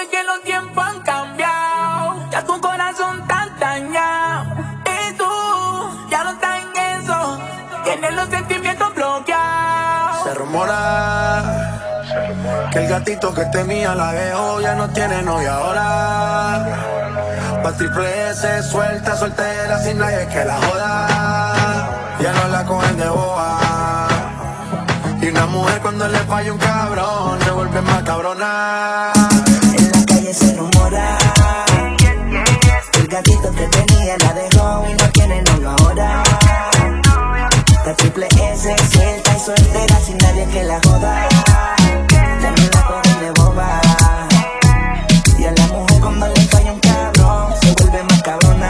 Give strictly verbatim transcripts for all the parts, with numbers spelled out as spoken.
es que los tiempos han cambiado, ya tu corazón está dañado. Y tú ya no estás en eso, tienes los sentimientos bloqueados. Se rumora que el gatito que tenía la dejó, ya no tiene novia ahora. Pa' triple S, suelta, soltera, sin nadie que la joda. Ya no la cogen de boba. Y una mujer cuando le falla un cabrón se vuelve más cabrona. En la calle se rumora el gatito que tenía la dejó y no tiene novio ahora. La triple S, suelta y soltera, sin nadie que la joda. Ya no la cogen de boba. Y a la mujer cuando le falla un cabrón se vuelve más cabrona.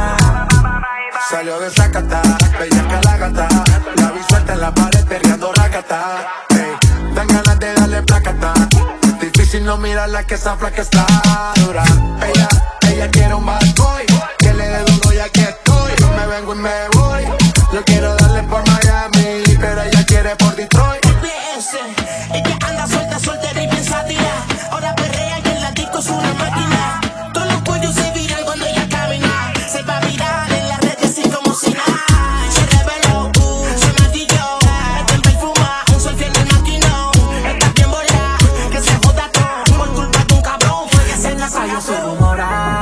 Salió de Zacatá, bellaca la gata. La vi suelta en la pared perreando racata. Ey, dan ganas de darle placata. Difícil no mirarla que esa flaca está dura. Ella, ella quiere un bad boy que le dé duro y aquí estoy. No me vengo y me voy. Yo quiero darle por Miami, pero ella quiere por Detroit. Triple S, ella anda suelta, soltera y piensa tirar. Ahora perrea y el latico es una máquina. Todos los cuellos se viran cuando ella camina. Se va a virar en las redes así como si nada. Se reveló, uh, se maquilló. Está en perfuma, un selfie en el maquinón. Está bien volada, que se joda todo. Por culpa de un cabrón fue que se la Salió sacó. se rumora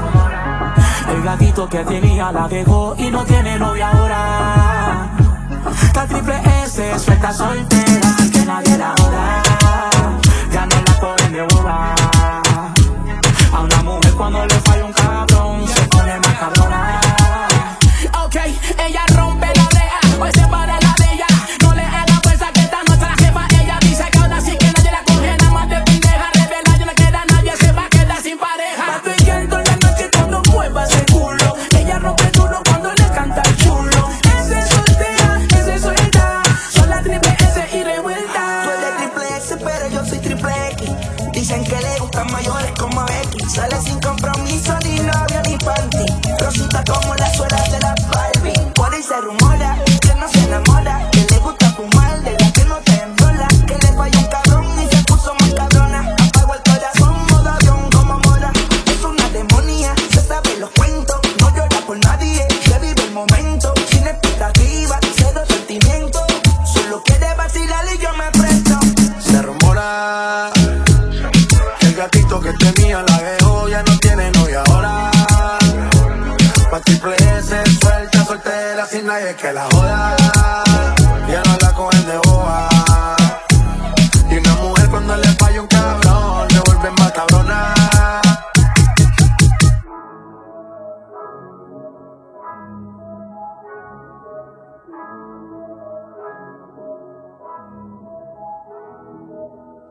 el gatito que tenía la dejó y no tiene novia ahora. La triple S, suelta, soltera, que nadie la joda. Ya no la cogen de boba. A una mujer cuando le falla un cabrón se pone más cabrona. Ok, ella rompe la oreja, hoy se para la de ella. No le haga fuerza que esta nuestra jefa. Ella dice que ahora sí que nadie la coge, nada más de pendeja. Revela, ya no queda nadie, se va a quedar sin pareja. Pato y llanto en la noche cuando mueva ese culo. Ella rompe duro cuando le canta el chulo. Ese es soltera, ese es suelta. Son la triple S y revuelta. Tú eres triple S, pero yo soy triple X. Dicen que le gustan mayores como X. Sale sin compromiso, ni novio ni panty. Rosita como la suela de la Barbie. Por ahí se rumora que no se enamora.